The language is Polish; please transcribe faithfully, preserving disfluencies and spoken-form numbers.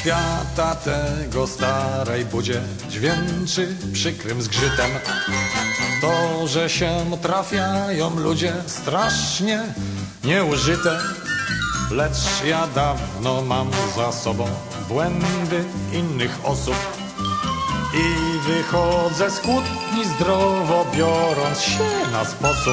świata tego starej budzie dźwięczy przykrym zgrzytem. To, że się trafiają ludzie strasznie nieużyte, lecz ja dawno mam za sobą błędy innych osób i wychodzę z kłótni zdrowo, biorąc się na sposób.